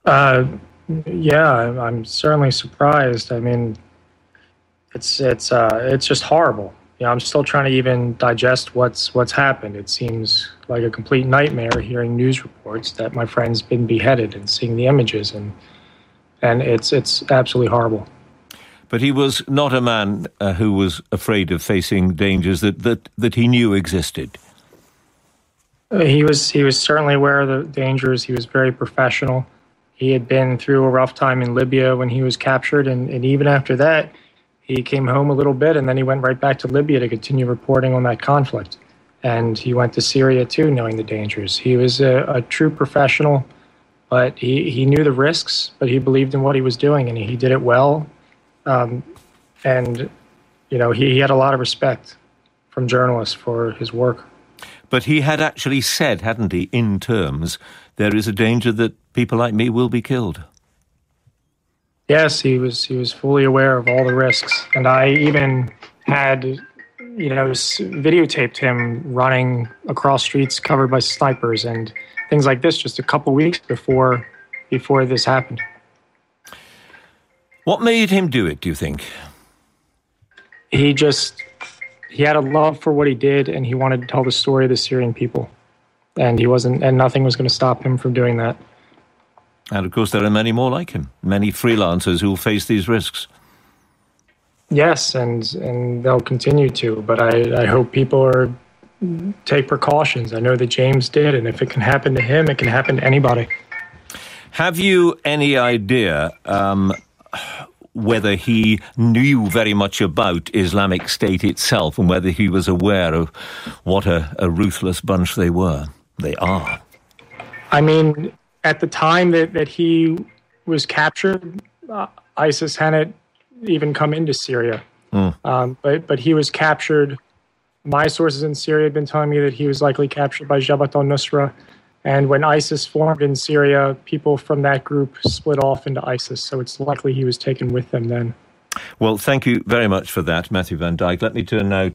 Uh, yeah, I'm certainly surprised. I mean, it's just horrible. I'm still trying to even digest what's happened. It seems like a complete nightmare hearing news reports that my friend's been beheaded and seeing the images, and it's absolutely horrible. But he was not a man who was afraid of facing dangers that he knew existed. He was certainly aware of the dangers. He was very professional. He had been through a rough time in Libya when he was captured, and even after that, he came home a little bit, and then he went right back to Libya to continue reporting on that conflict. And he went to Syria too, knowing the dangers. He was a true professional, but he knew the risks, but he believed in what he was doing, and he did it well. Um, and, he had a lot of respect from journalists for his work. But he had actually said, hadn't he, in terms, there is a danger that people like me will be killed. Yes, he was fully aware of all the risks, and I even had, videotaped him running across streets covered by snipers and things like this just a couple weeks before this happened. What made him do it, do you think? He had a love for what he did, and he wanted to tell the story of the Syrian people, and nothing was going to stop him from doing that. And of course, there are many more like him, many freelancers who will face these risks. Yes, and they'll continue to, but I hope people take precautions. I know that James did, and if it can happen to him, it can happen to anybody. Have you any idea whether he knew very much about Islamic State itself and whether he was aware of what a ruthless bunch they are? I mean, at the time that he was captured, ISIS hadn't even come into Syria. But he was captured. My sources in Syria had been telling me that he was likely captured by Jabhat al-Nusra. And when ISIS formed in Syria, people from that group split off into ISIS. So it's likely he was taken with them then. Well, thank you very much for that, Matthew Van Dyke. Let me turn now